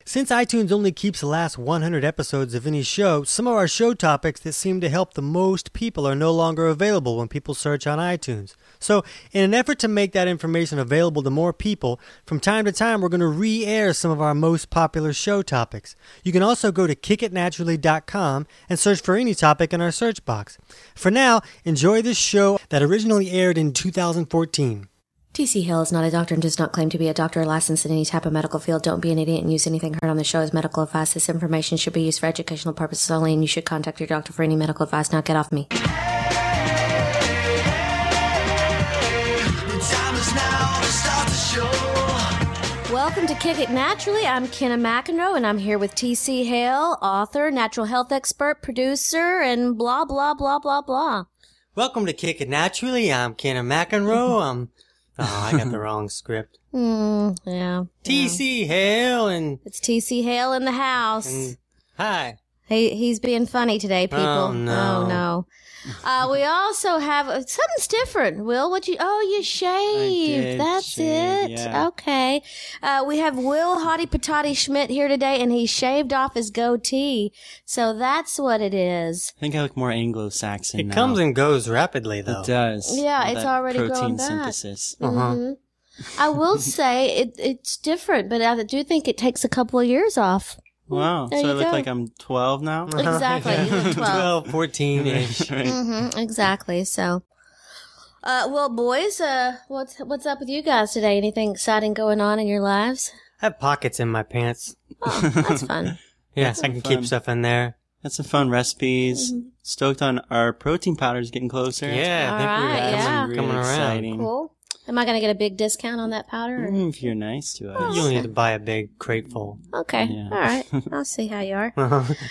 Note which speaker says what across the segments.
Speaker 1: Since iTunes only keeps the last 100 episodes of any show, some of our show topics that seem to help the most people are no longer available when people search on iTunes. So, in an effort to make that information available to more people, from time to time we're going to re-air some of our most popular show topics. You can also go to kickitnaturally.com and search for any topic in our search box. For now, enjoy this show that originally aired in 2014.
Speaker 2: T.C. Hale is not a doctor and does not claim to be a doctor or licensed in any type of medical field. Don't be an idiot and use anything heard on the show as medical advice. This information should be used for educational purposes only, and you should contact your doctor for any medical advice. Now get off me. Welcome to Kick It Naturally. I'm Kenna McEnroe, and I'm here with T.C. Hale, author, natural health expert, producer, and blah, blah, blah, blah, blah.
Speaker 1: Welcome to Kick It Naturally. I'm Kenna McEnroe. I got the wrong script.
Speaker 2: Yeah.
Speaker 1: T.C. Hale and...
Speaker 2: It's T.C. Hale in the house.
Speaker 1: and hi.
Speaker 2: He's being funny today, people.
Speaker 1: Oh, no.
Speaker 2: We also have... something's different, Will. You shaved.
Speaker 3: I did
Speaker 2: That's
Speaker 3: shave,
Speaker 2: it.
Speaker 3: yeah.
Speaker 2: Okay. We have Will Hottie Patati Schmidt here today, and he shaved off his goatee. So that's what it is.
Speaker 3: I think I look more Anglo-Saxon
Speaker 1: It
Speaker 3: now.
Speaker 1: comes and goes rapidly, though.
Speaker 3: It does.
Speaker 2: Yeah,
Speaker 3: All
Speaker 2: it's
Speaker 3: that
Speaker 2: already
Speaker 3: protein
Speaker 2: growing back.
Speaker 3: synthesis.
Speaker 2: I will say it's different, but I do think it takes a couple of years off.
Speaker 3: Wow.
Speaker 2: There
Speaker 3: So I
Speaker 2: you
Speaker 3: look
Speaker 2: go.
Speaker 3: like I'm 12 now?
Speaker 2: Exactly. You look 12.
Speaker 1: 14-ish.
Speaker 3: Right.
Speaker 2: Exactly. So, well, boys, what's up with you guys today? Anything exciting going on in your lives?
Speaker 1: I have pockets in my pants.
Speaker 2: Oh, that's fun.
Speaker 1: Yeah, I can keep
Speaker 3: fun.
Speaker 1: stuff in there.
Speaker 3: That's some fun recipes. Stoked on our protein powders getting closer.
Speaker 1: Yeah, I think
Speaker 2: All right, yeah.
Speaker 1: we're coming
Speaker 3: Really
Speaker 1: around.
Speaker 3: exciting.
Speaker 2: Cool. Am I going to get a big discount on that powder? or-
Speaker 3: If you're nice to us.
Speaker 1: You don't need to buy a big crate full.
Speaker 2: Okay.
Speaker 3: Yeah.
Speaker 2: All right. I'll see how you are.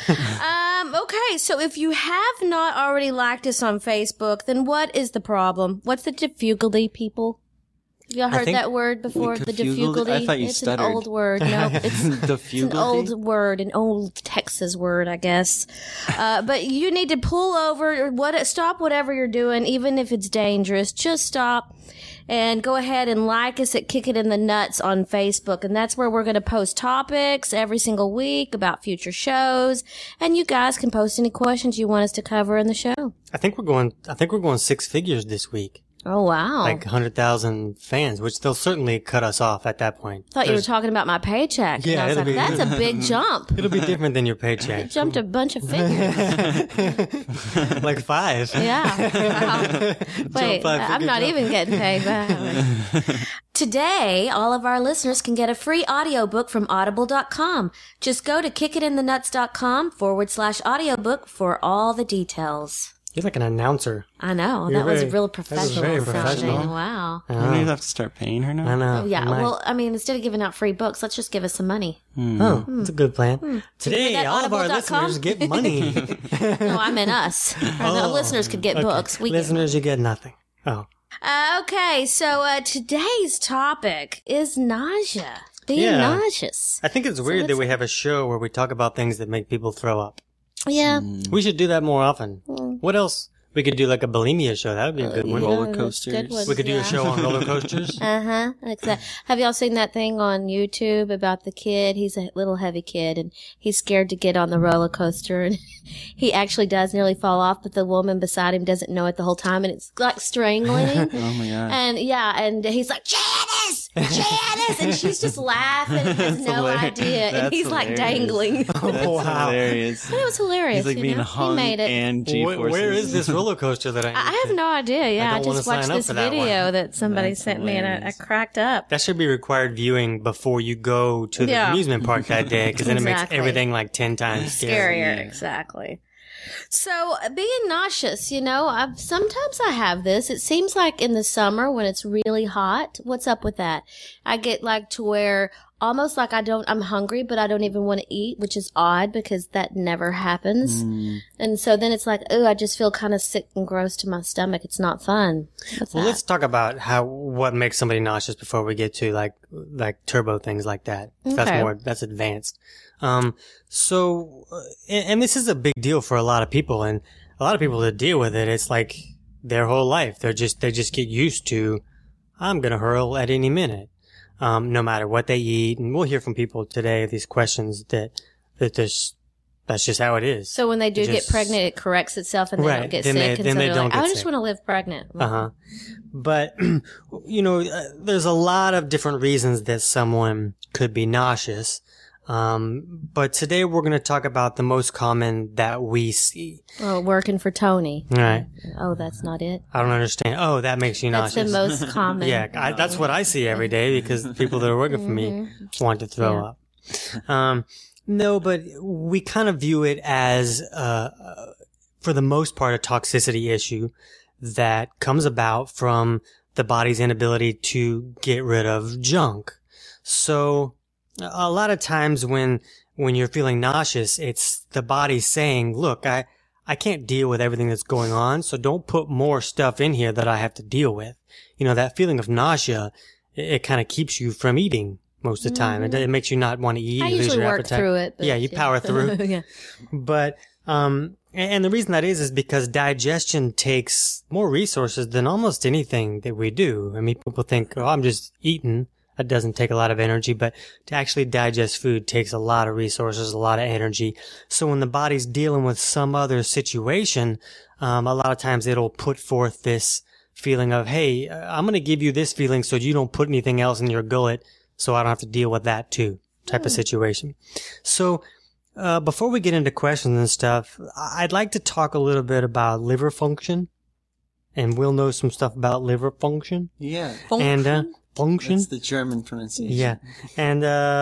Speaker 2: Okay. So if you have not already liked us on Facebook, then what is the problem? What's the difficulty, people? Have y'all heard
Speaker 1: think-
Speaker 2: that word before? The difficulty?
Speaker 3: I thought you
Speaker 2: it's
Speaker 3: stuttered.
Speaker 2: an old word. No, it's
Speaker 3: The
Speaker 2: an old word, an old Texas word, I guess. But you need to pull over, stop whatever you're doing, even if it's dangerous. Just stop and go ahead and like us at Kick It in the Nuts on Facebook. And that's where we're going to post topics every single week about future shows. And you guys can post any questions you want us to cover in the show.
Speaker 1: I think we're going 6 figures this week.
Speaker 2: Oh, wow.
Speaker 1: Like 100,000 fans, which they'll certainly cut us off at that point.
Speaker 2: I thought you were talking about my paycheck.
Speaker 1: Yeah,
Speaker 2: and I was
Speaker 1: it'll
Speaker 2: like,
Speaker 1: be-
Speaker 2: that's a big jump.
Speaker 1: It'll be different than your
Speaker 2: You
Speaker 1: paycheck.
Speaker 2: jumped a bunch of figures.
Speaker 1: Like 5.
Speaker 2: Yeah. Wow. Wait,
Speaker 1: 5
Speaker 2: I'm
Speaker 1: figure
Speaker 2: not
Speaker 1: jump.
Speaker 2: even getting paid. Wow. Today, all of our listeners can get a free audiobook from audible.com. Just go to kickitinthenuts.com/audiobook for all the details.
Speaker 1: You're like an announcer.
Speaker 2: I know.
Speaker 1: You're
Speaker 2: that was
Speaker 1: very-
Speaker 2: real
Speaker 1: that was
Speaker 2: professional
Speaker 1: very
Speaker 2: sounding.
Speaker 1: professional.
Speaker 2: Wow.
Speaker 3: I'm going to have to start paying her now.
Speaker 1: I know.
Speaker 2: Yeah,
Speaker 1: you might.
Speaker 2: well, I mean, instead of giving out free books, let's just give us some money.
Speaker 1: Oh, that's a good plan. Today,
Speaker 2: that
Speaker 1: all of our
Speaker 2: audible.com?
Speaker 1: listeners get money.
Speaker 2: No, I meant us. The listeners could get books. We get
Speaker 1: Listeners, you get nothing. Oh.
Speaker 2: Okay, so today's topic is nausea. Being nauseous.
Speaker 1: I think it's weird that
Speaker 2: let's-
Speaker 1: we have a show where we talk about things that make people throw up.
Speaker 2: Yeah.
Speaker 1: We should do that more often. What else? We could do like a bulimia show. That would be a good one.
Speaker 3: Roller
Speaker 2: that's
Speaker 3: coasters.
Speaker 2: good ones,
Speaker 1: We could do
Speaker 2: yeah.
Speaker 1: a show on roller coasters.
Speaker 2: Uh-huh. Exactly. Have y'all seen that thing on YouTube about the kid? He's a little heavy kid, and he's scared to get on the roller coaster, and he actually does nearly fall off, but the woman beside him doesn't know it the whole time, and it's like strangling him.
Speaker 3: Oh my god.
Speaker 2: And yeah, and he's like, Janice! Janice! And she's just laughing and has no
Speaker 3: hilarious.
Speaker 2: idea. And
Speaker 3: That's
Speaker 2: he's like
Speaker 3: hilarious.
Speaker 2: dangling. But
Speaker 1: Oh, wow.
Speaker 3: Hilarious.
Speaker 2: it was hilarious.
Speaker 3: He's like
Speaker 2: you
Speaker 3: being
Speaker 2: know?
Speaker 3: hung
Speaker 2: He made it.
Speaker 3: and G-forces.
Speaker 1: Where is this roller coaster that
Speaker 2: I have no idea. Yeah, I
Speaker 1: don't wanna
Speaker 2: just watched
Speaker 1: sign up
Speaker 2: this
Speaker 1: for that
Speaker 2: video
Speaker 1: one.
Speaker 2: that somebody
Speaker 3: That's
Speaker 2: sent me, and I
Speaker 3: hilarious.
Speaker 2: cracked up.
Speaker 1: That should be required viewing before you go to the
Speaker 2: Yeah.
Speaker 1: amusement park that day, because then it makes
Speaker 2: Exactly.
Speaker 1: everything like 10 times scarier.
Speaker 2: Scarier, exactly. So, being nauseous, sometimes I have this. It seems like in the summer when it's really hot. What's up with that? I get like to where almost like I'm hungry, but I don't even want to eat, which is odd because that never happens. And so then it's like, oh, I just feel kind of sick and gross to my stomach. It's not fun. What's
Speaker 1: Well,
Speaker 2: that?
Speaker 1: let's talk about what makes somebody nauseous before we get to like turbo things like that.
Speaker 2: Okay.
Speaker 1: That's advanced. And this is a big deal for a lot of people, and a lot of people that deal with it, it's like their whole life. They just get used to, I'm gonna hurl at any minute. no matter what they eat. And we'll hear from people today these questions that that's just how it is.
Speaker 2: So when they do get pregnant, it corrects itself and they don't get sick. And so they're like, I just want to live pregnant.
Speaker 1: But, there's a lot of different reasons that someone could be nauseous. But today we're going to talk about the most common that we see.
Speaker 2: Oh, working for Tony.
Speaker 1: Right.
Speaker 2: Oh, that's not it.
Speaker 1: I don't understand. Oh, that makes you nauseous.
Speaker 2: That's the most common.
Speaker 1: Yeah, that's what I see every day because people that are working for me want to throw up. No, but we kind of view it as, for the most part, a toxicity issue that comes about from the body's inability to get rid of junk. So a lot of times when you're feeling nauseous, it's the body saying, look, I can't deal with everything that's going on, so don't put more stuff in here that I have to deal with. That feeling of nausea, it kind of keeps you from eating most of the time. It makes you not want to eat.
Speaker 2: I
Speaker 1: you
Speaker 2: usually
Speaker 1: lose your
Speaker 2: work
Speaker 1: appetite.
Speaker 2: through it.
Speaker 1: Yeah, you power through.
Speaker 2: Yeah.
Speaker 1: But, and the reason that is because digestion takes more resources than almost anything that we do. I mean, people think, oh, I'm just eating. That doesn't take a lot of energy, but to actually digest food takes a lot of resources, a lot of energy. So when the body's dealing with some other situation, a lot of times it'll put forth this feeling of, hey, I'm going to give you this feeling so you don't put anything else in your gullet so I don't have to deal with that too, type of situation. So, before we get into questions and stuff, I'd like to talk a little bit about liver function. And we'll know some stuff about liver function.
Speaker 3: Yeah.
Speaker 1: And, function.
Speaker 3: That's the German pronunciation.
Speaker 1: Yeah. And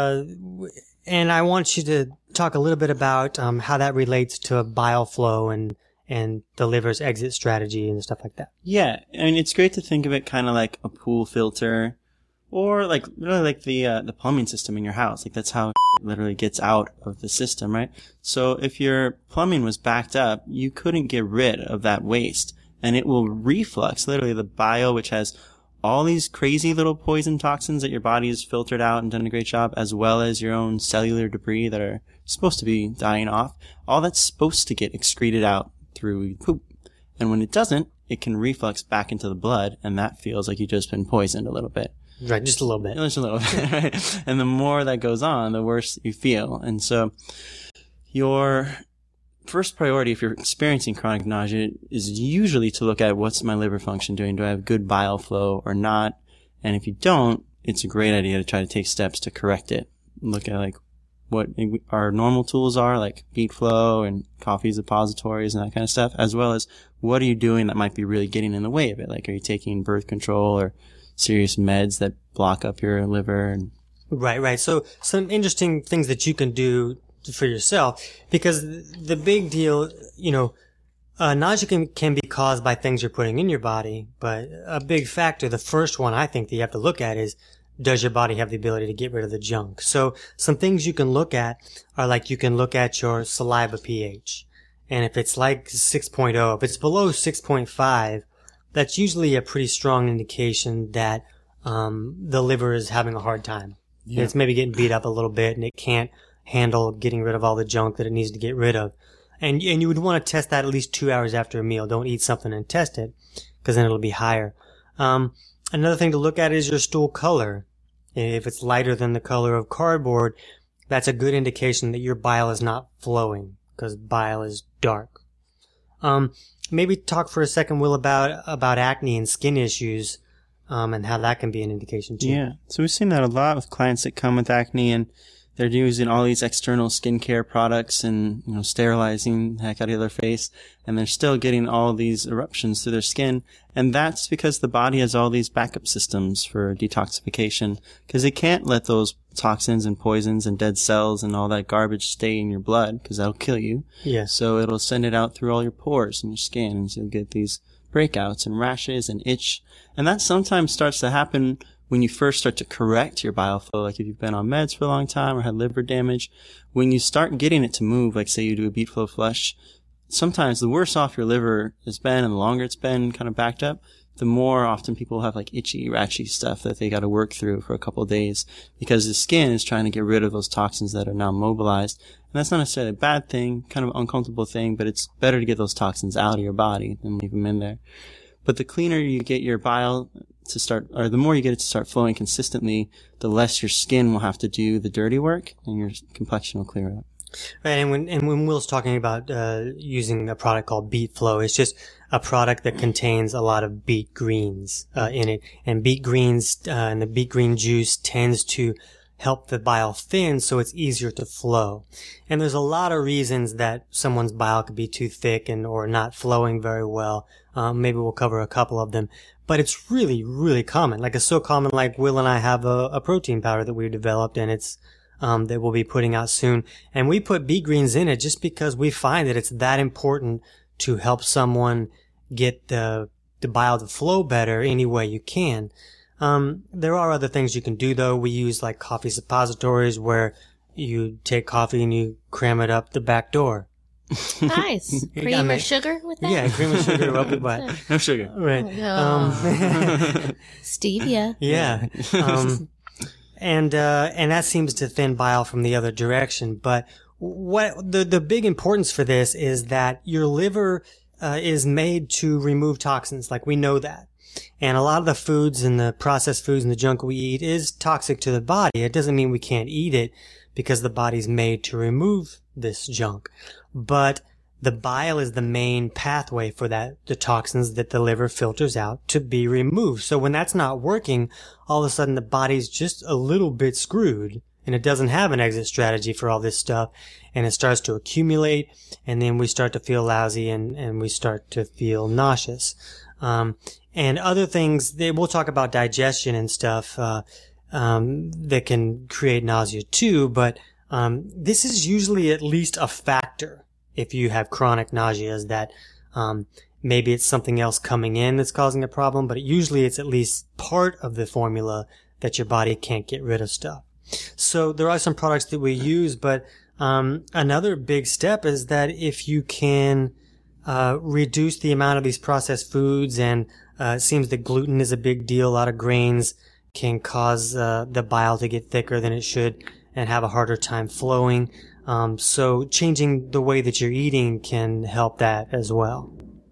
Speaker 1: I want you to talk a little bit about, how that relates to bile flow and the liver's exit strategy and stuff like that.
Speaker 3: Yeah. I mean, it's great to think of it kind of like a pool filter or like really like the plumbing system in your house. Like that's how literally gets out of the system, right? So if your plumbing was backed up, you couldn't get rid of that waste and it will reflux, literally the bile, which has all these crazy little poison toxins that your body has filtered out and done a great job, as well as your own cellular debris that are supposed to be dying off. All that's supposed to get excreted out through poop. And when it doesn't, it can reflux back into the blood, and that feels like you've just been poisoned a little bit.
Speaker 1: Right, just a little bit.
Speaker 3: Just a little bit, right? And the more that goes on, the worse you feel. And so your first priority if you're experiencing chronic nausea is usually to look at what's my liver function doing. Do I have good bile flow or not? And if you don't, it's a great idea to try to take steps to correct it. Look at like what our normal tools are, like beet flow and coffee suppositories and that kind of stuff, as well as what are you doing that might be really getting in the way of it? Like, are you taking birth control or serious meds that block up your liver? And
Speaker 1: Right. So some interesting things that you can do for yourself, because the big deal, nausea can be caused by things you're putting in your body, but a big factor, the first one I think that you have to look at is, does your body have the ability to get rid of the junk? So some things you can look at are like you can look at your saliva pH. And if it's like 6.0, if it's below 6.5, that's usually a pretty strong indication that the liver is having a hard time. Yeah. It's maybe getting beat up a little bit and it can't handle getting rid of all the junk that it needs to get rid of. And you would want to test that at least 2 hours after a meal. Don't eat something and test it, because then it'll be higher. Another thing to look at is your stool color. If it's lighter than the color of cardboard, that's a good indication that your bile is not flowing, because bile is dark. Maybe talk for a second, Will, about acne and skin issues, and how that can be an indication too.
Speaker 3: Yeah. So we've seen that a lot with clients that come with acne, and they're using all these external skincare products and, sterilizing the heck out of their face, and they're still getting all these eruptions through their skin. And that's because the body has all these backup systems for detoxification, because it can't let those toxins and poisons and dead cells and all that garbage stay in your blood, because that'll kill you.
Speaker 1: Yeah.
Speaker 3: So it'll send it out through all your pores in your skin, and so you'll get these breakouts and rashes and itch. And that sometimes starts to happen when you first start to correct your bile flow, like if you've been on meds for a long time or had liver damage. When you start getting it to move, like say you do a beet flow flush, sometimes the worse off your liver has been and the longer it's been kind of backed up, the more often people have like itchy, ratchy stuff that they got to work through for a couple of days, because the skin is trying to get rid of those toxins that are now mobilized. And that's not necessarily a bad thing, kind of uncomfortable thing, but it's better to get those toxins out of your body than leave them in there. But the cleaner you get your bile to start, or the more you get it to start flowing consistently, the less your skin will have to do the dirty work, and your complexion will clear up.
Speaker 1: Right, and when Will's talking about using a product called Beet Flow, it's just a product that contains a lot of beet greens in it, and beet greens and the beet green juice tends to help the bile thin so it's easier to flow. And there's a lot of reasons that someone's bile could be too thick and or not flowing very well. Maybe we'll cover a couple of them. But it's really, really common. Like, it's so common, like Will and I have a protein powder that we developed, and it's that we'll be putting out soon. And we put beet greens in it just because we find that it's that important to help someone get the bile to flow better any way you can. There are other things you can do, though. We use like coffee suppositories where you take coffee and you cram it up the back door.
Speaker 2: Nice. Cream or sugar with that?
Speaker 1: Yeah, cream and sugar up the butt.
Speaker 3: No sugar.
Speaker 1: Right.
Speaker 2: Stevia.
Speaker 1: Yeah. And that seems to thin bile from the other direction. But what the big importance for this is that your liver is made to remove toxins. Like, we know that. And a lot of the foods and the processed foods and the junk we eat is toxic to the body. It doesn't mean we can't eat it because the body's made to remove this junk. But the bile is the main pathway for the toxins that the liver filters out to be removed. So when that's not working, all of a sudden the body's just a little bit screwed, and it doesn't have an exit strategy for all this stuff, and it starts to accumulate, and then we start to feel lousy and we start to feel nauseous. And other things, we'll talk about digestion and stuff, that can create nausea too, but, this is usually at least a factor if you have chronic nausea, that, maybe it's something else coming in that's causing a problem, but usually it's at least part of the formula that your body can't get rid of stuff. So there are some products that we use, but, another big step is that if you can, reduce the amount of these processed foods, and it seems that gluten is a big deal. A lot of grains can cause the bile to get thicker than it should and have a harder time flowing. So changing the way that you're eating can help that as well.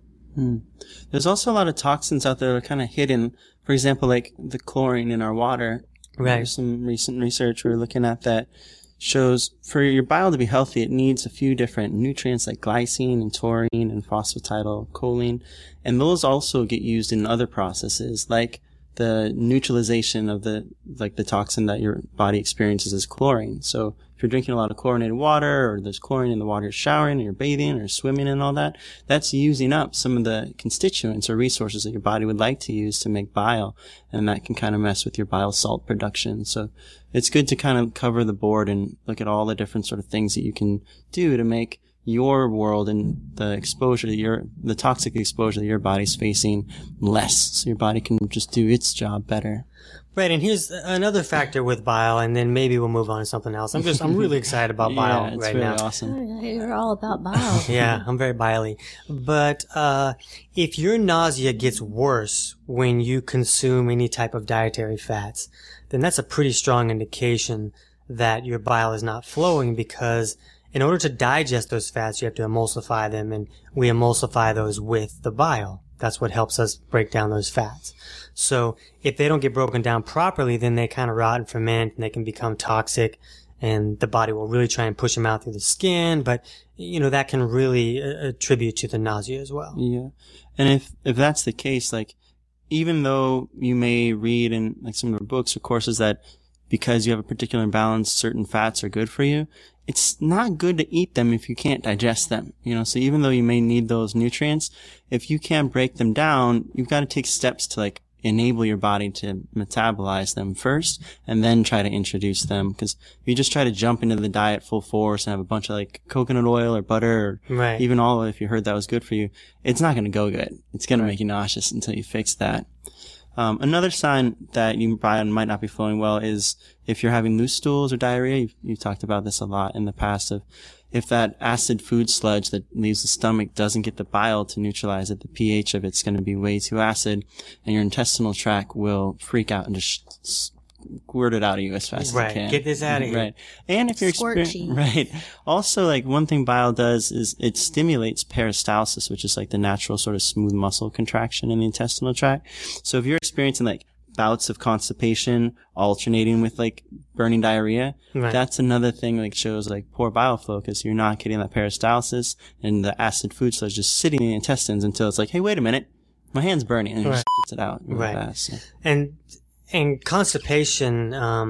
Speaker 3: There's also a lot of toxins out there that are kind of hidden. For example, like the chlorine in our water.
Speaker 1: Right.
Speaker 3: There's some recent research we were looking at that shows for your bile to be healthy, it needs a few different nutrients like glycine and taurine and phosphatidylcholine. And those also get used in other processes, like the neutralization of the toxin that your body experiences as chlorine. So if you're drinking a lot of chlorinated water, or there's chlorine in the water you're showering, or you're bathing, or swimming and all that, that's using up some of the constituents or resources that your body would like to use to make bile. And that can kind of mess with your bile salt production. So it's good to kind of cover the board and look at all the different sort of things that you can do to make your world and the exposure the toxic exposure that your body's facing less, so your body can just do its job better.
Speaker 1: Right, and here's another factor with bile, and then maybe we'll move on to something else. I'm really excited about bile
Speaker 3: it's
Speaker 1: right
Speaker 3: really
Speaker 1: now.
Speaker 3: Awesome.
Speaker 2: You're all about bile.
Speaker 1: Yeah, I'm very bile-y. But if your nausea gets worse when you consume any type of dietary fats, then that's a pretty strong indication that your bile is not flowing, because in order to digest those fats, you have to emulsify them, and we emulsify those with the bile. That's what helps us break down those fats. So if they don't get broken down properly, then they kind of rot and ferment, and they can become toxic, and the body will really try and push them out through the skin. But, that can really attribute to the nausea as well.
Speaker 3: Yeah. And if that's the case, like, even though you may read in like some of the books or courses that because you have a particular imbalance, certain fats are good for you, it's not good to eat them if you can't digest them. So even though you may need those nutrients, if you can't break them down, you've got to take steps to like enable your body to metabolize them first, and then try to introduce them. Because if you just try to jump into the diet full force and have a bunch of like coconut oil or butter, or
Speaker 1: right,
Speaker 3: even olive, if you heard that was good for you, it's not going to go good. It's going to make you nauseous until you fix that. Another sign that your bile might not be flowing well is if you're having loose stools or diarrhea. You've talked about this a lot in the past, of if that acid food sludge that leaves the stomach doesn't get the bile to neutralize it, the pH of it's going to be way too acid, and your intestinal tract will freak out and just squirt it out of you as fast as
Speaker 1: Right.
Speaker 3: you can.
Speaker 1: Get this out of here.
Speaker 3: Right. And if you're
Speaker 2: Squirty.
Speaker 3: right. Also, like one thing bile does is it stimulates peristalsis, which is like the natural sort of smooth muscle contraction in the intestinal tract. So if you're experiencing like bouts of constipation alternating with like burning diarrhea,
Speaker 1: Right.
Speaker 3: that's another thing like shows like poor bile flow because you're not getting that peristalsis and the acid food stuff is just sitting in the intestines until it's like, hey, wait a minute, my hand's burning, and it
Speaker 1: Right.
Speaker 3: just spits it out really
Speaker 1: Right.
Speaker 3: fast. So.
Speaker 1: And constipation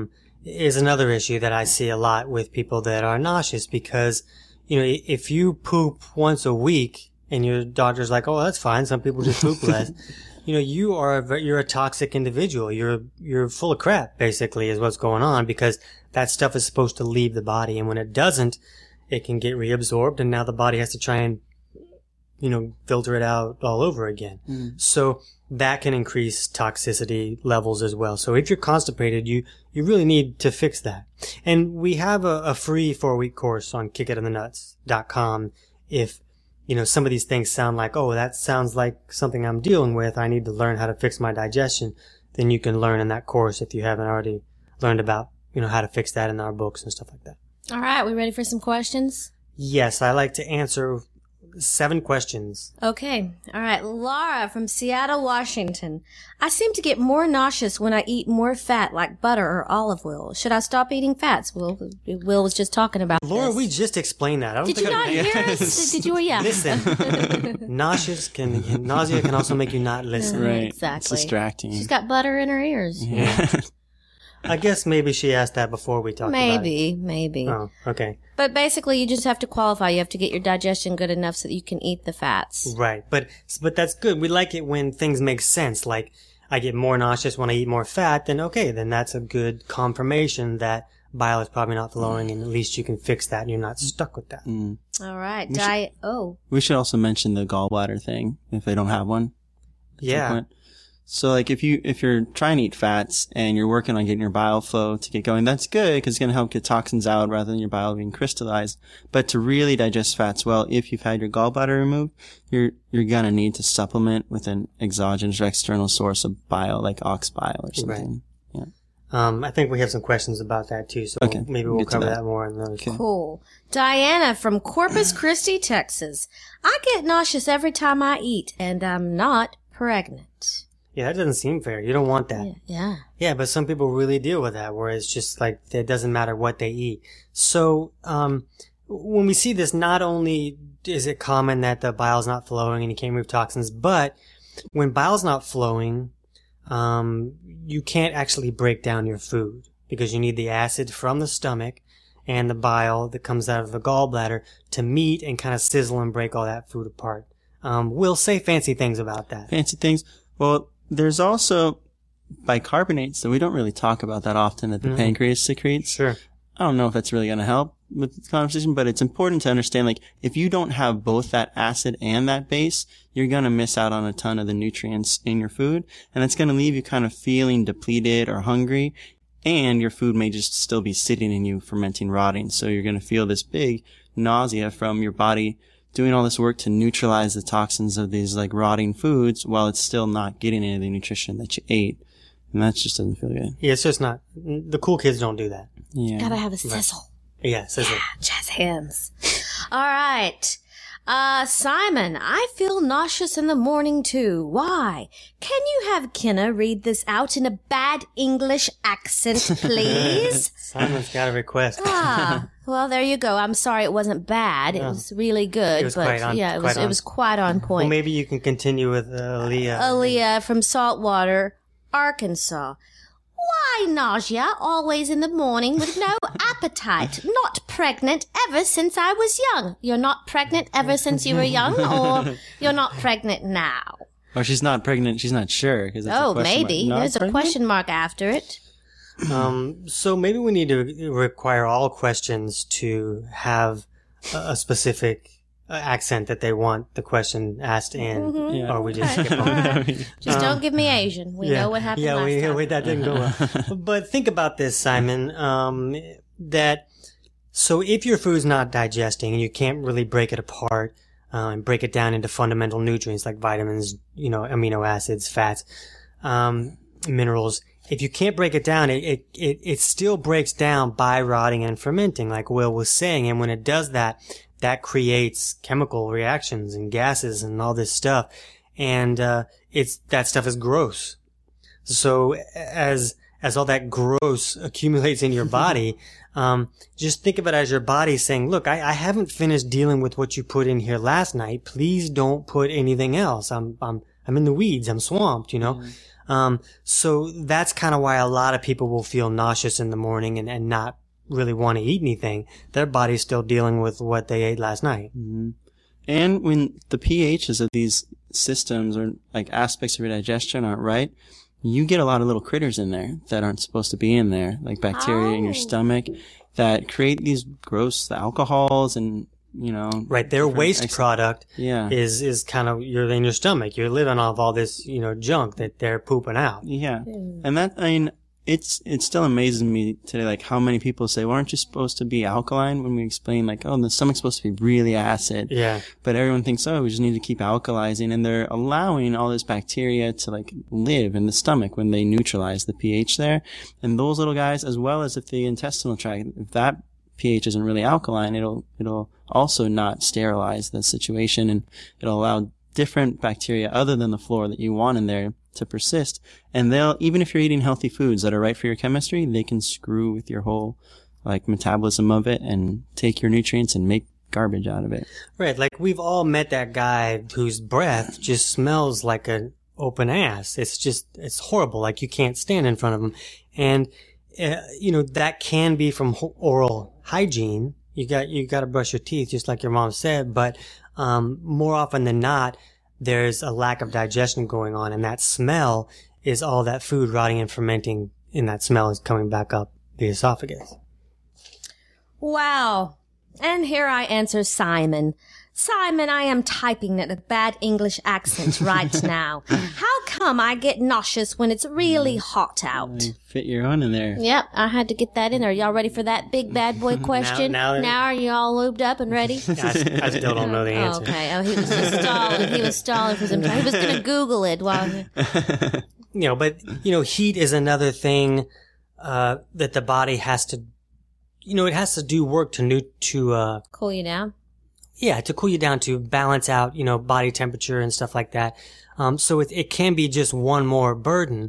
Speaker 1: is another issue that I see a lot with people that are nauseous because, you know, if you poop once a week and your doctor's like, oh, that's fine. Some people just poop less. You know, you're a toxic individual. You're full of crap, basically, is what's going on because that stuff is supposed to leave the body. And when it doesn't, it can get reabsorbed. And now the body has to try and, you know, filter it out all over again. So that can increase toxicity levels as well. So if you're constipated, you really need to fix that. And we have a free 4-week course on kickitoutofthenuts.com. If, you know, some of these things sound like, oh, that sounds like something I'm dealing with. I need to learn how to fix my digestion. Then you can learn in that course if you haven't already learned about, you know, how to fix that in our books and stuff like that.
Speaker 2: All right, we ready for some questions?
Speaker 1: Yes, I like to answer 7 questions.
Speaker 2: Okay. All right. Laura from Seattle, Washington. I seem to get more nauseous when I eat more fat like butter or olive oil. Should I stop eating fats? Will was just talking about
Speaker 1: Laura,
Speaker 2: this.
Speaker 1: we just explained that. I don't
Speaker 2: Did
Speaker 1: think
Speaker 2: you not hear
Speaker 3: Yes.
Speaker 2: us? Did you? Yeah.
Speaker 1: Listen, nausea can also make you not listen.
Speaker 3: Right. It's
Speaker 2: Exactly.
Speaker 3: distracting.
Speaker 2: She's got butter in her ears.
Speaker 3: Yeah.
Speaker 1: I guess maybe she asked that before we talked about it.
Speaker 2: Maybe.
Speaker 1: Oh, okay.
Speaker 2: But basically, you just have to qualify. You have to get your digestion good enough so that you can eat the fats.
Speaker 1: Right. But that's good. We like it when things make sense. Like, I get more nauseous when I eat more fat, then okay, then that's a good confirmation that bile is probably not flowing, and at least you can fix that and you're not stuck with that.
Speaker 2: All right.
Speaker 3: Mm. We should also mention the gallbladder thing if they don't have one. at some
Speaker 1: Yeah.
Speaker 3: point. So like if you're trying to eat fats and you're working on getting your bile flow to get going, that's good because it's going to help get toxins out rather than your bile being crystallized. But to really digest fats well, if you've had your gallbladder removed, you're going to need to supplement with an exogenous or external source of bile like ox bile or something.
Speaker 1: Right.
Speaker 3: Yeah.
Speaker 1: I think we have some questions about that too, so
Speaker 3: Okay,
Speaker 1: maybe
Speaker 3: we'll
Speaker 1: we'll
Speaker 3: get to
Speaker 1: cover
Speaker 3: that.
Speaker 1: that more in those.
Speaker 3: Okay.
Speaker 2: Cool. Diana from Corpus Christi, Texas. I get nauseous every time I eat, and I'm not pregnant.
Speaker 1: Yeah, that doesn't seem fair. You don't want that.
Speaker 2: Yeah.
Speaker 1: Yeah, but some people really deal with that, where it's just like it doesn't matter what they eat. So, when we see this, not only is it common that the bile's not flowing and you can't remove toxins, but when bile's not flowing, you can't actually break down your food because you need the acid from the stomach and the bile that comes out of the gallbladder to meet and kind of sizzle and break all that food apart. We'll say fancy things about that.
Speaker 3: Fancy things. Well, there's also bicarbonates that we don't really talk about that often that the pancreas secretes.
Speaker 1: Sure.
Speaker 3: I don't know if that's really going to help with the conversation, but it's important to understand, like, if you don't have both that acid and that base, you're going to miss out on a ton of the nutrients in your food, and it's going to leave you kind of feeling depleted or hungry, and your food may just still be sitting in you, fermenting, rotting. So you're going to feel this big nausea from your body doing all this work to neutralize the toxins of these, like, rotting foods while it's still not getting any of the nutrition that you ate. And that just doesn't feel good.
Speaker 1: Yeah, it's just not. The cool kids don't do that.
Speaker 3: Yeah.
Speaker 2: Gotta have a sizzle.
Speaker 1: Yeah, sizzle.
Speaker 2: Jazz hands. All right. Simon, I feel nauseous in the morning too. Why? Can you have Kenna read this out in a bad English accent, please?
Speaker 1: Simon's got a request.
Speaker 2: Well, there you go. I'm sorry it wasn't bad. It was really good.
Speaker 1: It was
Speaker 2: but
Speaker 1: quite on-
Speaker 2: yeah,
Speaker 1: quite
Speaker 2: it
Speaker 1: on.
Speaker 2: was quite on
Speaker 1: Well,
Speaker 2: point.
Speaker 1: maybe you can continue with Aaliyah.
Speaker 2: Aaliyah from Saltwater, Arkansas. Why nausea always in the morning with no appetite? Not pregnant ever since I was young. You're not pregnant ever since you were young, or you're not pregnant now?
Speaker 3: Or she's not pregnant, she's not sure. 'Cause that's a
Speaker 2: Oh,
Speaker 3: question mark.
Speaker 2: maybe.
Speaker 3: Not
Speaker 2: There's a
Speaker 3: pregnant?
Speaker 2: question mark after it.
Speaker 1: So maybe we need to require all questions to have a specific accent that they want the question asked in,
Speaker 3: Yeah.
Speaker 1: or we just skip
Speaker 2: All
Speaker 1: on it.
Speaker 2: right. Just don't give me Asian. We know what happened
Speaker 1: Yeah,
Speaker 2: last time.
Speaker 1: that didn't go well. But think about this, Simon, that so if your food's not digesting and you can't really break it apart and break it down into fundamental nutrients like vitamins, amino acids, fats, minerals, if you can't break it down, it still breaks down by rotting and fermenting, like Will was saying. And when it does that, that creates chemical reactions and gases and all this stuff. And, that stuff is gross. So as all that gross accumulates in your body, just think of it as your body saying, look, I haven't finished dealing with what you put in here last night. Please don't put anything else. I'm in the weeds. I'm swamped, you know? So that's kind of why a lot of people will feel nauseous in the morning and not really want to eat anything. Their body's still dealing with what they ate last night.
Speaker 3: Mm-hmm. And when the pHs of these systems or like aspects of your digestion aren't right, you get a lot of little critters in there that aren't supposed to be in there, like bacteria in your stomach that create these gross alcohols and, you know.
Speaker 1: Right. Their waste product
Speaker 3: yeah.
Speaker 1: is kind of, you're in your stomach. You're living off all this, you know, junk that they're pooping out.
Speaker 3: Yeah. And that, I mean, it still amazes me today, like how many people say, well, aren't you supposed to be alkaline, when we explain like, oh, the stomach's supposed to be really acid.
Speaker 1: Yeah.
Speaker 3: But everyone thinks, oh, we just need to keep alkalizing, and they're allowing all this bacteria to like live in the stomach when they neutralize the pH there. And those little guys, as well as if the intestinal tract, if that pH isn't really alkaline, it'll also not sterilize the situation, and it'll allow different bacteria other than the flora that you want in there to persist. And they'll, even if you're eating healthy foods that are right for your chemistry, they can screw with your whole like metabolism of it and take your nutrients and make garbage out of it.
Speaker 1: Right. Like we've all met that guy whose breath just smells like an open ass. It's horrible. Like you can't stand in front of him. And, you know, that can be from oral hygiene. You got to brush your teeth just like your mom said. But, more often than not, there's a lack of digestion going on, and that smell is all that food rotting and fermenting, and that smell is coming back up the esophagus.
Speaker 2: Wow. And here I answer Simon. Simon, I am typing at a bad English accent right now. How come I get nauseous when it's really hot out?
Speaker 3: You fit your own in there.
Speaker 2: Yep, I had to get that in there. Y'all ready for that big bad boy question? Now are you all lubed up and ready?
Speaker 1: I still don't know the answer.
Speaker 2: Okay. Oh, he was just stalling. He was stalling for some time. He was going to Google it while he...
Speaker 1: You know, but, you know, heat is another thing, that the body has to, you know, it has to do work to
Speaker 2: cool you down.
Speaker 1: Yeah, to cool you down, to balance out, you know, body temperature and stuff like that. So it can be just one more burden.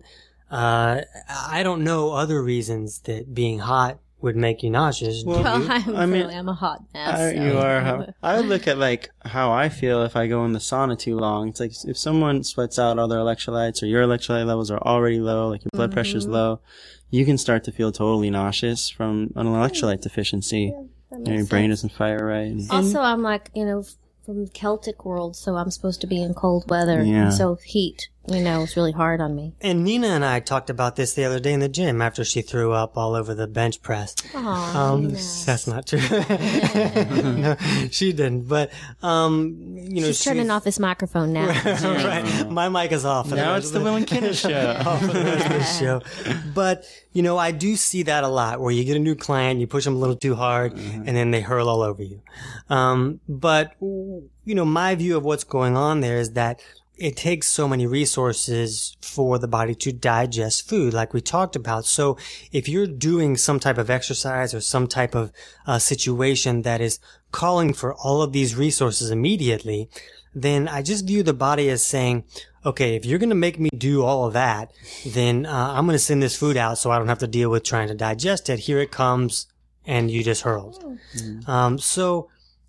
Speaker 1: I don't know other reasons that being hot would make you nauseous.
Speaker 2: Well, I'm a hot mess.
Speaker 3: You are. I would look at like how I feel if I go in the sauna too long. It's like if someone sweats out all their electrolytes, or your electrolyte levels are already low, like your blood pressure's low, you can start to feel totally nauseous from an electrolyte deficiency. Yeah, your brain doesn't fire right.
Speaker 2: Also, I'm like, you know, from Celtic world, so I'm supposed to be in cold weather.
Speaker 1: Yeah.
Speaker 2: And so heat, you know, is really hard on me.
Speaker 1: And Nina and I talked about this the other day in the gym after she threw up all over the bench press. That's not true. No, she didn't. But, you know,
Speaker 2: she's turning off this microphone now.
Speaker 1: Right. My mic is off.
Speaker 3: Now it's the Will and Kenna show.
Speaker 1: Off for the rest of the show. But, you know, I do see that a lot where you get a new client, you push them a little too hard, and then they hurl all over you. But, you know, my view of what's going on there is that it takes so many resources for the body to digest food, like we talked about. So if you're doing some type of exercise or some type of situation that is calling for all of these resources immediately, then I just view the body as saying, okay, if you're going to make me do all of that, then I'm going to send this food out so I don't have to deal with trying to digest it. Here it comes, and you just hurled. Mm-hmm. So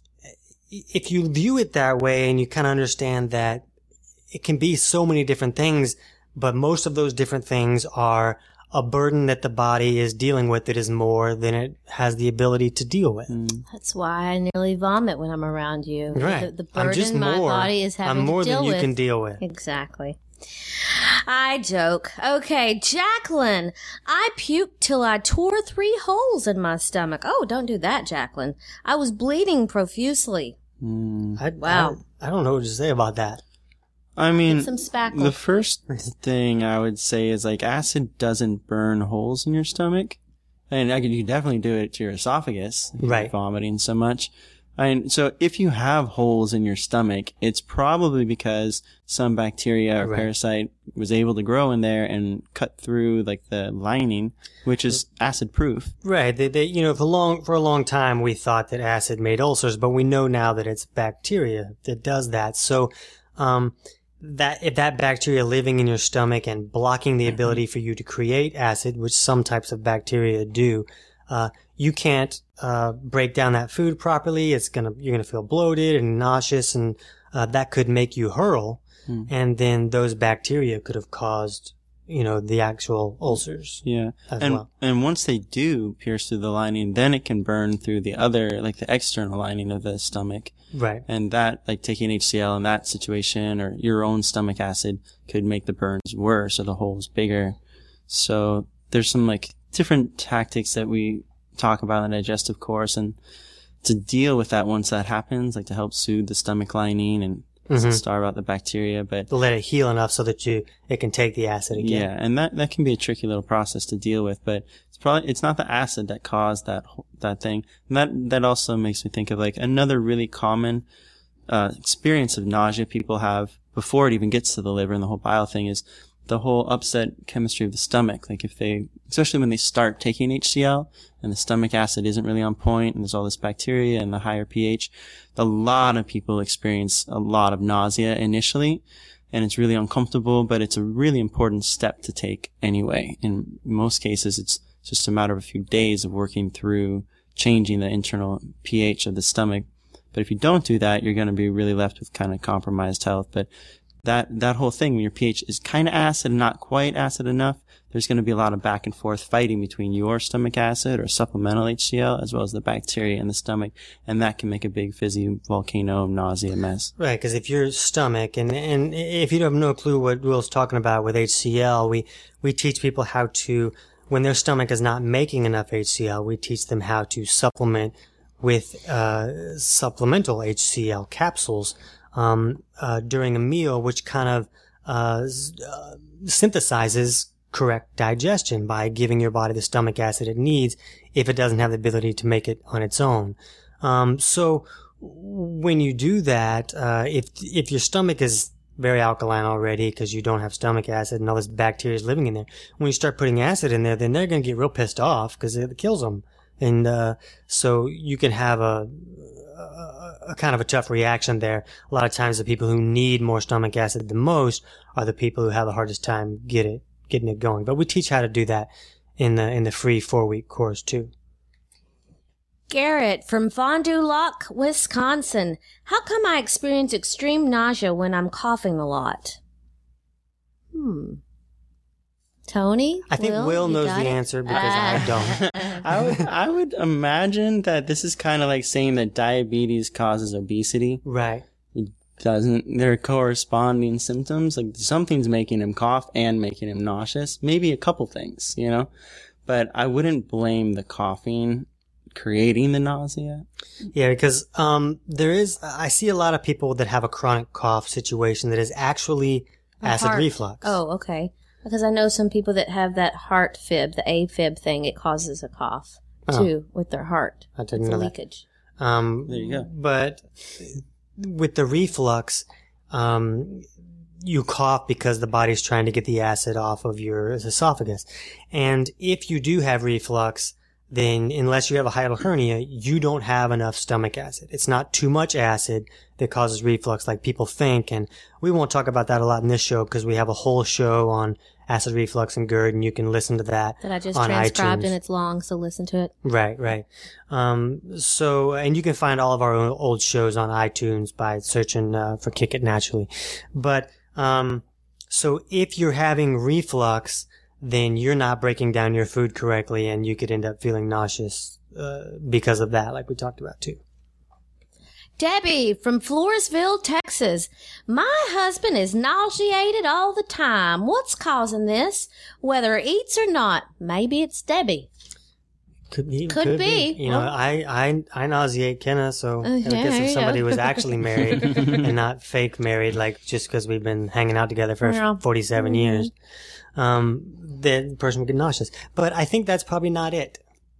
Speaker 1: if you view it that way and you kind of understand that it can be so many different things, but most of those different things are a burden that the body is dealing with that is more than it has the ability to deal with.
Speaker 2: That's why I nearly vomit when I'm around you.
Speaker 1: Right.
Speaker 2: The burden my body is having to deal with.
Speaker 1: I'm more than you can deal with.
Speaker 2: Exactly. I joke. Okay, Jacqueline. I puked till I tore 3 holes in my stomach. Oh, don't do that, Jacqueline. I was bleeding profusely. Wow.
Speaker 1: I don't know what to say about that.
Speaker 3: I mean,
Speaker 2: some spackle.
Speaker 3: The first thing I would say is like acid doesn't burn holes in your stomach. And you can definitely do it to your esophagus.
Speaker 1: Right.
Speaker 3: Vomiting so much. So if you have holes in your stomach, it's probably because some bacteria or parasite was able to grow in there and cut through like the lining, which is acid proof.
Speaker 1: Right. They for a long time we thought that acid made ulcers, but we know now that it's bacteria that does that. So, that if that bacteria living in your stomach and blocking the ability for you to create acid, which some types of bacteria do, you can't break down that food properly. You're gonna feel bloated and nauseous, and that could make you hurl. And then those bacteria could have caused, the actual ulcers.
Speaker 3: Yeah. And once they do pierce through the lining, then it can burn through the other, like the external lining of the stomach.
Speaker 1: Right.
Speaker 3: And that, like taking HCl in that situation or your own stomach acid could make the burns worse or the holes bigger. So there's some like different tactics that we talk about in the digestive course, and to deal with that once that happens, like to help soothe the stomach lining and starve out the bacteria, but
Speaker 1: to let it heal enough so that it can take the acid again.
Speaker 3: Yeah, and that can be a tricky little process to deal with, but it's not the acid that caused that thing. And that also makes me think of like another really common experience of nausea people have before it even gets to the liver and the whole bile thing is the whole upset chemistry of the stomach. Like especially when they start taking HCl and the stomach acid isn't really on point and there's all this bacteria and the higher pH, a lot of people experience a lot of nausea initially, and it's really uncomfortable, but it's a really important step to take anyway. In most cases, it's just a matter of a few days of working through changing the internal pH of the stomach. But if you don't do that, you're going to be really left with kind of compromised health. But that whole thing, when your pH is kind of acid and not quite acid enough, there's going to be a lot of back and forth fighting between your stomach acid or supplemental HCl as well as the bacteria in the stomach, and that can make a big fizzy volcano nausea mess.
Speaker 1: Right, because if your stomach, and if you have no clue what Will's talking about with HCl, we teach people how to, when their stomach is not making enough HCl, we teach them how to supplement with supplemental HCl capsules during a meal, which kind of synthesizes correct digestion by giving your body the stomach acid it needs if it doesn't have the ability to make it on its own. So when you do that, if your stomach is very alkaline already because you don't have stomach acid and all this bacteria is living in there, when you start putting acid in there, then they're going to get real pissed off because it kills them. And so you can have a kind of a tough reaction there. A lot of times the people who need more stomach acid the most are the people who have the hardest time getting it going. But we teach how to do that in the free 4-week course too.
Speaker 2: Garrett from Fond du Lac, Wisconsin. How come I experience extreme nausea when I'm coughing a lot? Tony?
Speaker 1: I think Will knows the answer because I don't.
Speaker 3: I would imagine that this is kind of like saying that diabetes causes obesity.
Speaker 1: Right.
Speaker 3: It doesn't. There are corresponding symptoms. Like something's making him cough and making him nauseous. Maybe a couple things, But I wouldn't blame the coughing creating the nausea.
Speaker 1: Yeah, because I see a lot of people that have a chronic cough situation that is actually acid reflux.
Speaker 2: Oh, okay. Because I know some people that have that heart fib, the AFib thing, it causes a cough too with their heart.
Speaker 1: I didn't know
Speaker 2: leakage.
Speaker 3: There you go.
Speaker 1: But with the reflux, you cough because the body's trying to get the acid off of your esophagus. And if you do have reflux, then unless you have a hiatal hernia, you don't have enough stomach acid. It's not too much acid that causes reflux like people think. And we won't talk about that a lot in this show because we have a whole show on acid reflux and GERD, and you can listen to that
Speaker 2: that I just
Speaker 1: on
Speaker 2: transcribed
Speaker 1: iTunes.
Speaker 2: And it's long, so listen to it.
Speaker 1: Right. And you can find all of our old shows on iTunes by searching for Kick It Naturally. But so if you're having reflux, then you're not breaking down your food correctly, and you could end up feeling nauseous because of that, like we talked about too.
Speaker 2: Debbie from Floresville, Texas. My husband is nauseated all the time. What's causing this? Whether he eats or not. Maybe it's Debbie.
Speaker 1: Could be. I nauseate Kenna, so I guess if somebody was actually married and not fake married, like just because we've been hanging out together for 47 years, the person would get nauseous. But I think that's probably not it.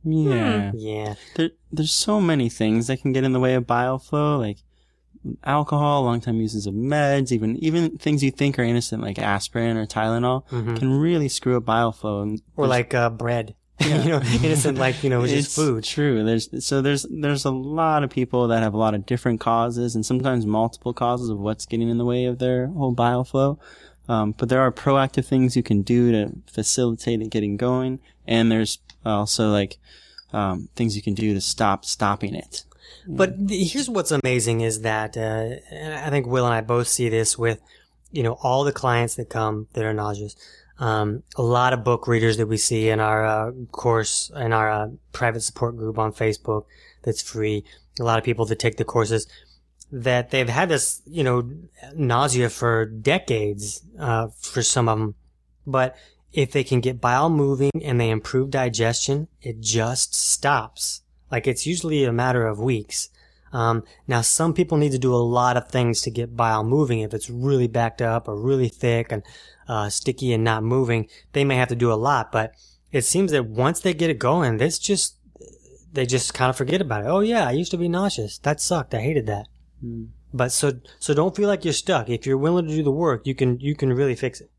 Speaker 3: Yeah.
Speaker 1: Yeah.
Speaker 3: There's so many things that can get in the way of bile flow, like alcohol, long-time uses of meds, even things you think are innocent, like aspirin or Tylenol, can really screw up bile flow. And
Speaker 1: Or like bread.
Speaker 3: Yeah.
Speaker 1: Innocent, like, just
Speaker 3: it's
Speaker 1: food.
Speaker 3: True. There's a lot of people that have a lot of different causes and sometimes multiple causes of what's getting in the way of their whole bile flow. But there are proactive things you can do to facilitate it getting going. And there's also like, things you can do to stopping it.
Speaker 1: But here's what's amazing is that, and I think Will and I both see this with, all the clients that come that are nauseous. A lot of book readers that we see in our course, in our private support group on Facebook that's free. A lot of people that take the courses that they've had this, nausea for decades, for some of them. But if they can get bile moving and they improve digestion, it just stops. Like, it's usually a matter of weeks. Now some people need to do a lot of things to get bile moving. If it's really backed up or really thick and sticky and not moving, they may have to do a lot. But it seems that once they get it going, they just kind of forget about it. Oh yeah, I used to be nauseous. That sucked. I hated that. But so don't feel like you're stuck. If you're willing to do the work, you can really fix it.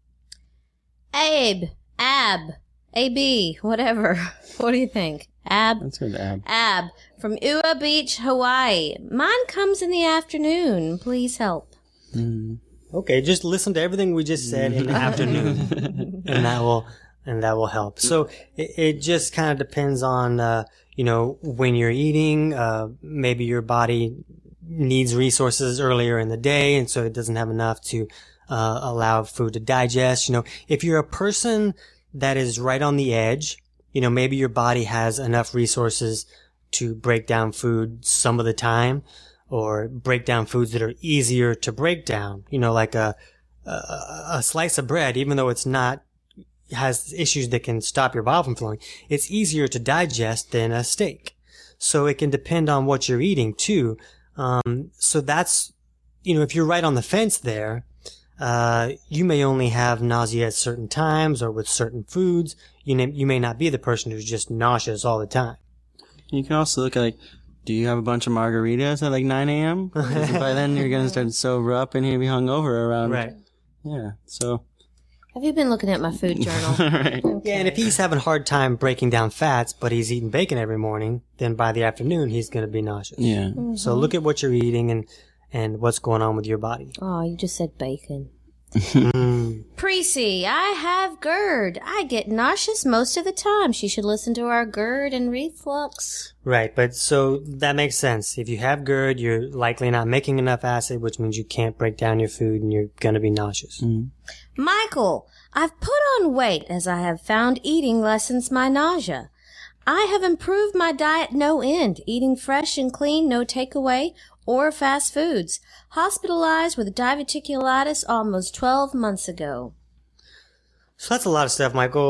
Speaker 2: AB, whatever. What do you think?
Speaker 3: That's good,
Speaker 2: Ab from Ua Beach, Hawaii. Mine comes in the afternoon. Please help.
Speaker 1: Okay, just listen to everything we just said in the afternoon, and that will help. So it just kind of depends on when you're eating. Maybe your body needs resources earlier in the day, and so it doesn't have enough to allow food to digest. If you're a person that is right on the edge, maybe your body has enough resources to break down food some of the time, or break down foods that are easier to break down. Like a slice of bread, even though has issues that can stop your bile from flowing, it's easier to digest than a steak. So it can depend on what you're eating too. So that's, if you're right on the fence there, you may only have nausea at certain times or with certain foods. You may not be the person who's just nauseous all the time.
Speaker 3: You can also look at do you have a bunch of margaritas at 9 a.m.? Because by then you're going to start to sober up and you'll be hungover around.
Speaker 1: Right.
Speaker 3: Yeah. So.
Speaker 2: Have you been looking at my food journal?
Speaker 3: Right.
Speaker 2: Okay.
Speaker 1: Yeah, and if he's having a hard time breaking down fats, but he's eating bacon every morning, then by the afternoon he's going to be nauseous.
Speaker 3: Yeah.
Speaker 1: So look at what you're eating and what's going on with your body.
Speaker 2: Oh, you just said bacon. Precy, I have GERD. I get nauseous most of the time. She should listen to our GERD and reflux.
Speaker 1: Right, but so that makes sense. If you have GERD, you're likely not making enough acid, which means you can't break down your food and you're going to be nauseous.
Speaker 2: Michael, I've put on weight as I have found eating lessens my nausea. I have improved my diet no end, eating fresh and clean, no takeaway or fast foods. Hospitalized with diverticulitis almost 12 months ago.
Speaker 1: So that's a lot of stuff, Michael.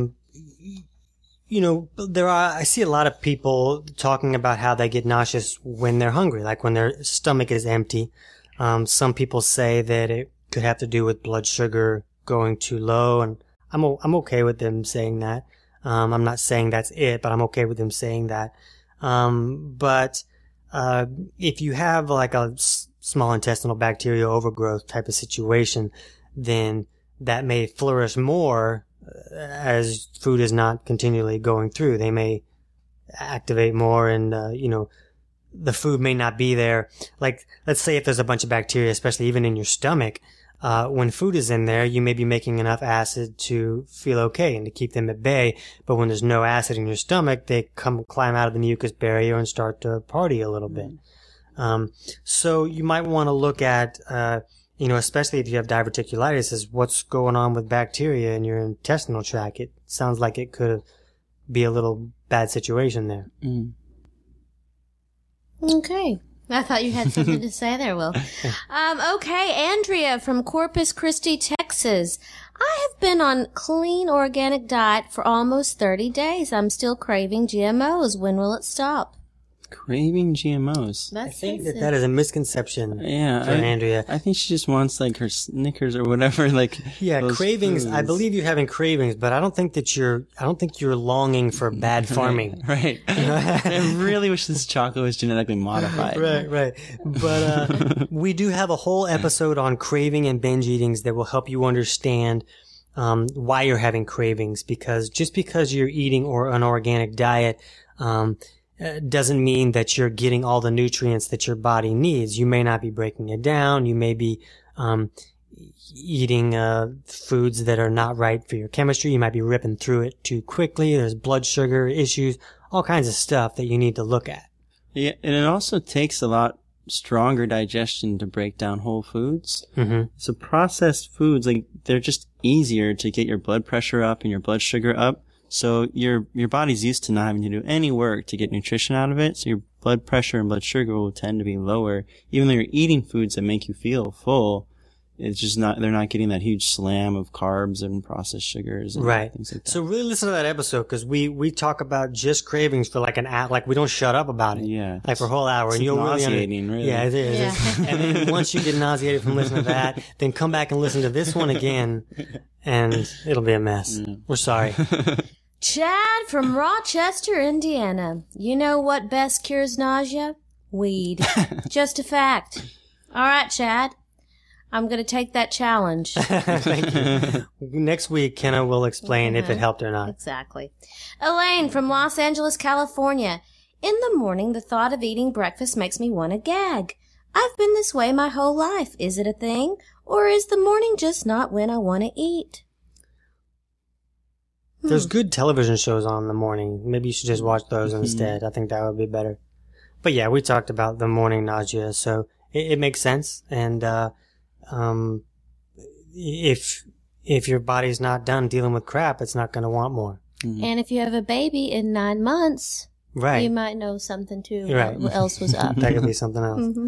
Speaker 1: I see a lot of people talking about how they get nauseous when they're hungry, like when their stomach is empty. Some people say that it could have to do with blood sugar going too low, and I'm okay with them saying that. I'm not saying that's it, but I'm okay with them saying that. But if you have like a small intestinal bacterial overgrowth type of situation, then that may flourish more as food is not continually going through. They may activate more and, the food may not be there. Like, let's say if there's a bunch of bacteria, especially even in your stomach, when food is in there, you may be making enough acid to feel okay and to keep them at bay. But when there's no acid in your stomach, they climb out of the mucus barrier and start to party a little bit. So you might want to look at, especially if you have diverticulitis, is what's going on with bacteria in your intestinal tract. It sounds like it could be a little bad situation there.
Speaker 2: Okay. I thought you had something to say there, Will. Okay, Andrea from Corpus Christi, Texas. I have been on clean organic diet for almost 30 days. I'm still craving GMOs. When will it stop?
Speaker 3: craving GMOs.
Speaker 1: I think that is a misconception for Andrea.
Speaker 3: I think she just wants like her Snickers or whatever. Like
Speaker 1: cravings.
Speaker 3: Foods.
Speaker 1: I believe you're having cravings, but I don't think you're longing for bad farming.
Speaker 3: Right. I really wish this chocolate was genetically modified.
Speaker 1: Right. But we do have a whole episode on craving and binge eatings that will help you understand why you're having cravings, because just because you're eating an organic diet doesn't mean that you're getting all the nutrients that your body needs. You may not be breaking it down. You may be eating foods that are not right for your chemistry. You might be ripping through it too quickly. There's blood sugar issues, all kinds of stuff that you need to look at.
Speaker 3: Yeah, and it also takes a lot stronger digestion to break down whole foods.
Speaker 1: Mm-hmm.
Speaker 3: So processed foods, like, they're just easier to get your blood pressure up and your blood sugar up. So your body's used to not having to do any work to get nutrition out of it. So your blood pressure and blood sugar will tend to be lower, even though you're eating foods that make you feel full. It's just they're not getting that huge slam of carbs and processed sugars and things like that.
Speaker 1: So really listen to that episode, because we talk about just cravings for like an hour. Like, we don't shut up about it.
Speaker 3: Yeah.
Speaker 1: Like for a whole hour.
Speaker 3: It's
Speaker 1: and you'll
Speaker 3: nauseating, really.
Speaker 1: Yeah, it is.
Speaker 2: Yeah.
Speaker 1: And then once you get nauseated from listening to that, then come back and listen to this one again, and it'll be a mess.
Speaker 3: Yeah.
Speaker 1: We're sorry.
Speaker 2: Chad from Rochester, Indiana. You know what best cures nausea? Weed. Just a fact. All right, Chad. I'm going to take that challenge.
Speaker 1: Thank you. Next week, Kenna will explain if it helped or not.
Speaker 2: Exactly. Elaine from Los Angeles, California. In the morning, the thought of eating breakfast makes me want to gag. I've been this way my whole life. Is it a thing? Or is the morning just not when I want to eat?
Speaker 1: There's good television shows on in the morning. Maybe you should just watch those instead. I think that would be better. But yeah, we talked about the morning nausea, so it makes sense. And if your body's not done dealing with crap, it's not going to want more.
Speaker 3: Mm-hmm.
Speaker 2: And if you have a baby in 9 months,
Speaker 1: Right.
Speaker 2: you might know something too.
Speaker 1: Right.
Speaker 2: What else was up?
Speaker 1: That could be something else.
Speaker 2: Mm-hmm.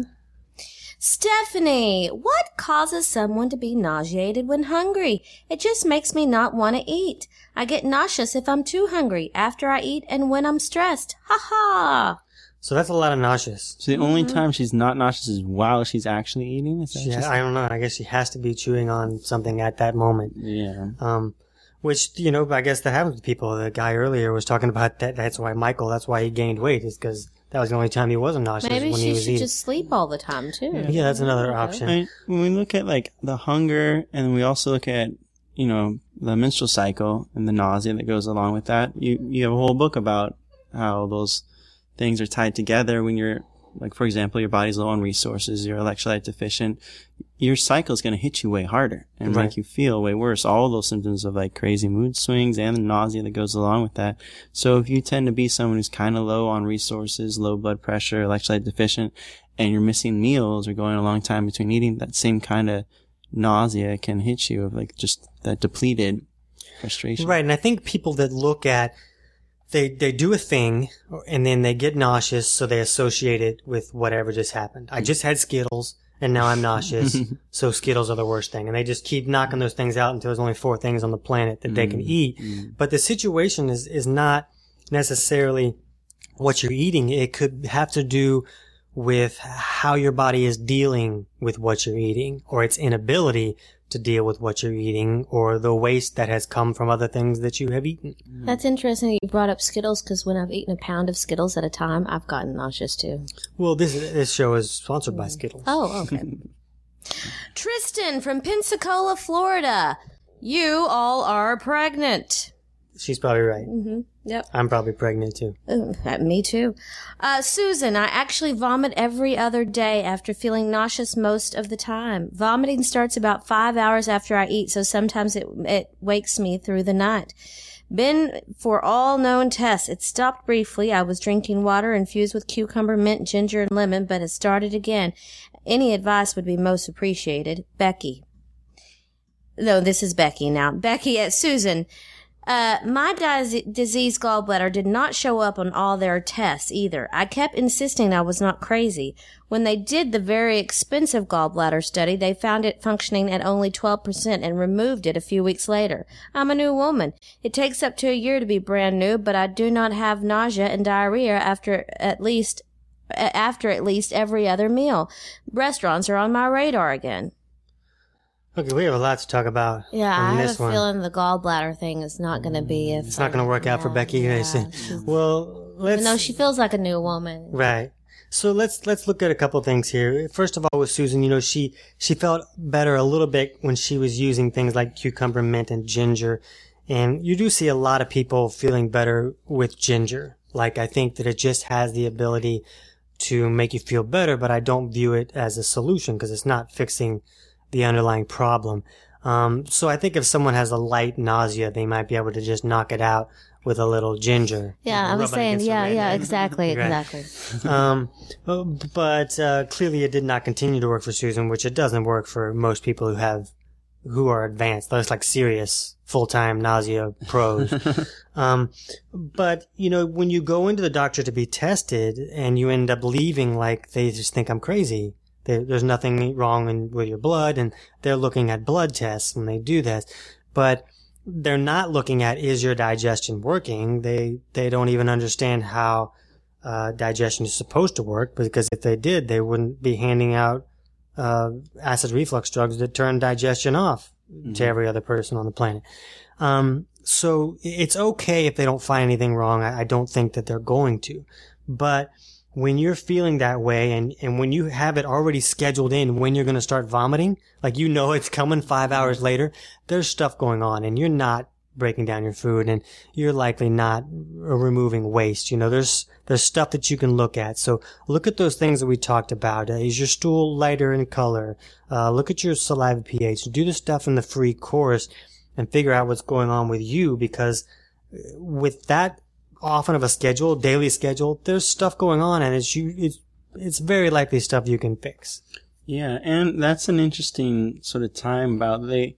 Speaker 2: Stephanie, what causes someone to be nauseated when hungry? It just makes me not want to eat. I get nauseous if I'm too hungry, after I eat, and when I'm stressed. Ha ha!
Speaker 1: So that's a lot of nauseous.
Speaker 3: So the only time she's not nauseous is while she's actually eating? Is that
Speaker 1: Yeah, I don't know. I guess she has to be chewing on something at that moment.
Speaker 3: Yeah.
Speaker 1: Which, I guess that happens to people. The guy earlier was talking about that. That's why he gained weight, is because that was the only time he wasn't nauseous.
Speaker 2: Maybe
Speaker 1: when
Speaker 2: she
Speaker 1: he was
Speaker 2: should
Speaker 1: eating.
Speaker 2: just sleep all the time, too.
Speaker 1: Yeah, that's another option.
Speaker 3: I mean, when we look at like the hunger, and we also look at, the menstrual cycle and the nausea that goes along with that, you have a whole book about how those things are tied together. When you're, like, for example, your body's low on resources, you're electrolyte deficient, your cycle is going to hit you way harder and make you feel way worse. All those symptoms of like crazy mood swings and the nausea that goes along with that. So if you tend to be someone who's kind of low on resources, low blood pressure, electrolyte deficient, and you're missing meals or going a long time between eating, that same kind of nausea can hit you, of like just that depleted frustration.
Speaker 1: Right. And I think people that look at, they do a thing and then they get nauseous, so they associate it with whatever just happened. I just had Skittles and now I'm nauseous, so Skittles are the worst thing. And they just keep knocking those things out until there's only 4 things on the planet that they can eat. But the situation is not necessarily what you're eating. It could have to do with how your body is dealing with what you're eating, or its inability to deal with what you're eating, or the waste that has come from other things that you have eaten.
Speaker 2: That's interesting that you brought up Skittles, because when I've eaten a pound of Skittles at a time, I've gotten nauseous too.
Speaker 1: Well, this show is sponsored by Skittles.
Speaker 2: Oh, okay. Tristan from Pensacola, Florida. You all are pregnant.
Speaker 1: She's probably right.
Speaker 2: Mm-hmm. Yep.
Speaker 1: I'm probably pregnant too.
Speaker 2: Me too. Susan, I actually vomit every other day after feeling nauseous most of the time. Vomiting starts about 5 hours after I eat, so sometimes it wakes me through the night. Been for all known tests. It stopped briefly. I was drinking water infused with cucumber, mint, ginger, and lemon, but it started again. Any advice would be most appreciated. Becky. No, this is Becky now. Becky at Susan. My diseased gallbladder did not show up on all their tests either. I kept insisting I was not crazy. When they did the very expensive gallbladder study, they found it functioning at only 12% and removed it a few weeks later. I'm a new woman. It takes up to a year to be brand new, but I do not have nausea and diarrhea after at least after at least every other meal. Restaurants are on my radar again.
Speaker 1: Okay, we have a lot to talk about.
Speaker 2: Yeah, I have a
Speaker 1: one.
Speaker 2: feeling the gallbladder thing is not going to be.
Speaker 1: It's not going to work out for Becky.
Speaker 2: Yeah,
Speaker 1: well, let's.
Speaker 2: Even though she feels like a new woman.
Speaker 1: Right. So let's look at a couple of things here. First of all, with Susan, she felt better a little bit when she was using things like cucumber, mint, and ginger. And you do see a lot of people feeling better with ginger. Like, I think that it just has the ability to make you feel better, but I don't view it as a solution because it's not fixing the underlying problem. So I think if someone has a light nausea, they might be able to just knock it out with a little ginger.
Speaker 2: Yeah, I was saying, exactly.
Speaker 1: But clearly it did not continue to work for Susan, which it doesn't work for most people who are advanced. Those like serious full-time nausea pros. But when you go into the doctor to be tested and you end up leaving like they just think I'm crazy. There's nothing wrong with your blood, and they're looking at blood tests when they do this. But they're not looking at, is your digestion working? They don't even understand how digestion is supposed to work, because if they did, they wouldn't be handing out acid reflux drugs that turn digestion off to every other person on the planet. So it's okay if they don't find anything wrong. I don't think that they're going to. But when you're feeling that way and when you have it already scheduled in when you're going to start vomiting, like it's coming 5 hours later, there's stuff going on and you're not breaking down your food and you're likely not removing waste. There's stuff that you can look at. So look at those things that we talked about. Is your stool lighter in color? Look at your saliva pH. Do the stuff in the free course and figure out what's going on with you, because with that often of a schedule, daily schedule, there's stuff going on and it's very likely stuff you can fix.
Speaker 3: Yeah, and that's an interesting sort of time about and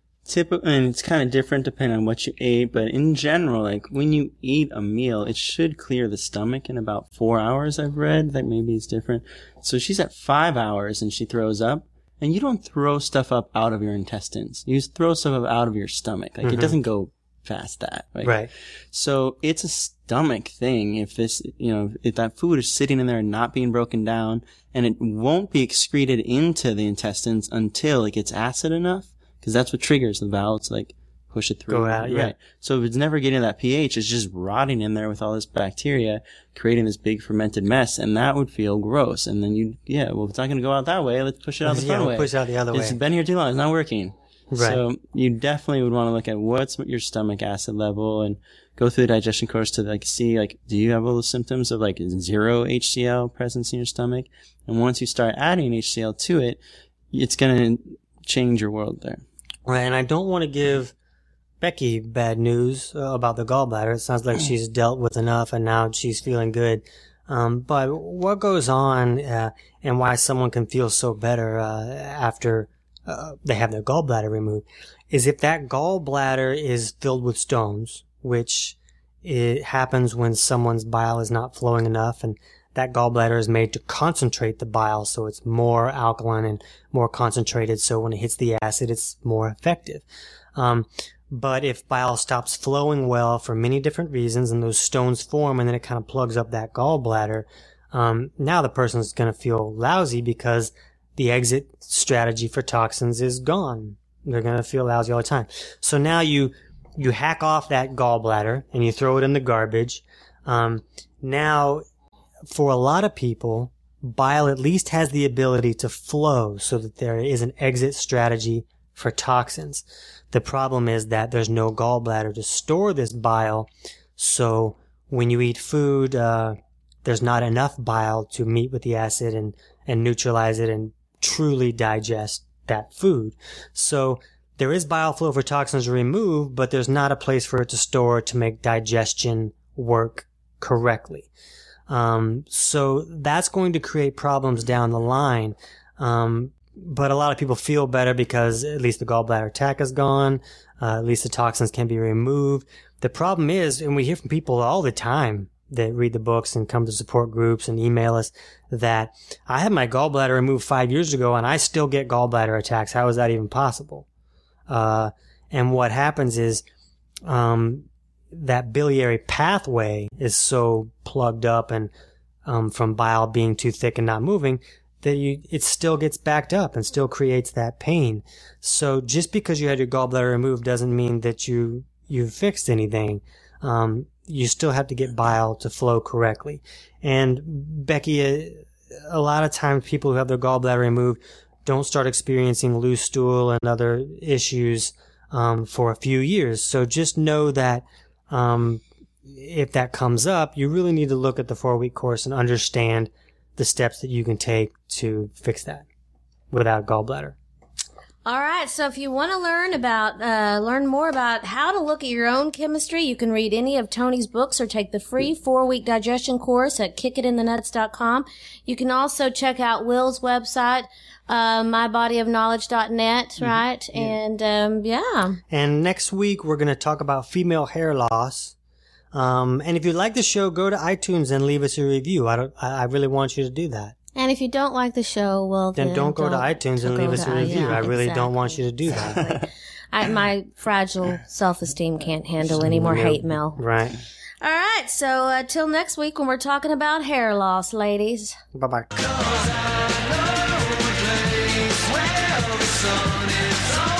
Speaker 3: it's kind of different depending on what you ate, but in general, like when you eat a meal, it should clear the stomach in about 4 hours, I've read. That maybe it's different. So she's at 5 hours and she throws up, and you don't throw stuff up out of your intestines. You throw stuff up out of your stomach. Like it doesn't go past that. Right. So it's a stomach thing. If if that food is sitting in there and not being broken down, and it won't be excreted into the intestines until it gets acid enough, because that's what triggers the valve to like push it through.
Speaker 1: Go out, yeah.
Speaker 3: Right. So if it's never getting that pH, it's just rotting in there with all this bacteria, creating this big fermented mess, and that would feel gross. And then if it's not going to go out that way, let's push it out the front way.
Speaker 1: Push it out the other way.
Speaker 3: It's been here too long. It's not working.
Speaker 1: Right.
Speaker 3: So you definitely would want to look at what's your stomach acid level and go through the digestion course to see do you have all the symptoms of zero HCl presence in your stomach? And once you start adding HCl to it, it's going to change your world there.
Speaker 1: Right. And I don't want to give Becky bad news about the gallbladder. It sounds like she's dealt with enough and now she's feeling good. But what goes on and why someone can feel so better after they have their gallbladder removed is if that gallbladder is filled with stones, which it happens when someone's bile is not flowing enough, and that gallbladder is made to concentrate the bile so it's more alkaline and more concentrated, so when it hits the acid it's more effective. But if bile stops flowing well for many different reasons and those stones form and then it kind of plugs up that gallbladder, now the person's going to feel lousy because the exit strategy for toxins is gone. They're going to feel lousy all the time. So now you hack off that gallbladder and you throw it in the garbage. Now, for a lot of people, bile at least has the ability to flow so that there is an exit strategy for toxins. The problem is that there's no gallbladder to store this bile. So when you eat food, there's not enough bile to meet with the acid and neutralize it and truly digest that food. So there is bile flow for toxins to remove, but there's not a place for it to store to make digestion work correctly. So that's going to create problems down the line. But a lot of people feel better because at least the gallbladder attack is gone. At least the toxins can be removed. The problem is, and we hear from people all the time that read the books and come to support groups and email us, that I had my gallbladder removed 5 years ago and I still get gallbladder attacks. How is that even possible? And what happens is, that biliary pathway is so plugged up and, from bile being too thick and not moving, that it still gets backed up and still creates that pain. So just because you had your gallbladder removed doesn't mean that you've fixed anything. You still have to get bile to flow correctly. And Becky, a lot of times people who have their gallbladder removed don't start experiencing loose stool and other issues for a few years. So just know that if that comes up, you really need to look at the 4-week course and understand the steps that you can take to fix that without gallbladder.
Speaker 2: All right. So if you want to learn more about how to look at your own chemistry, you can read any of Tony's books or take the free 4-week digestion course at kickitinthenuts.com. You can also check out Will's website, mybodyofknowledge.net, right? Yeah. And, yeah.
Speaker 1: And next week, we're going to talk about female hair loss. And if you like the show, go to iTunes and leave us a review. I really want you to do that.
Speaker 2: And if you don't like the show, well, then
Speaker 1: don't go to iTunes and leave us a review. I really don't want you to do that.
Speaker 2: My fragile self-esteem can't handle any more hate mail.
Speaker 1: Right.
Speaker 2: All right. So till next week when we're talking about hair loss, ladies.
Speaker 1: Bye-bye.
Speaker 4: 'Cause I know a place where the sun is on.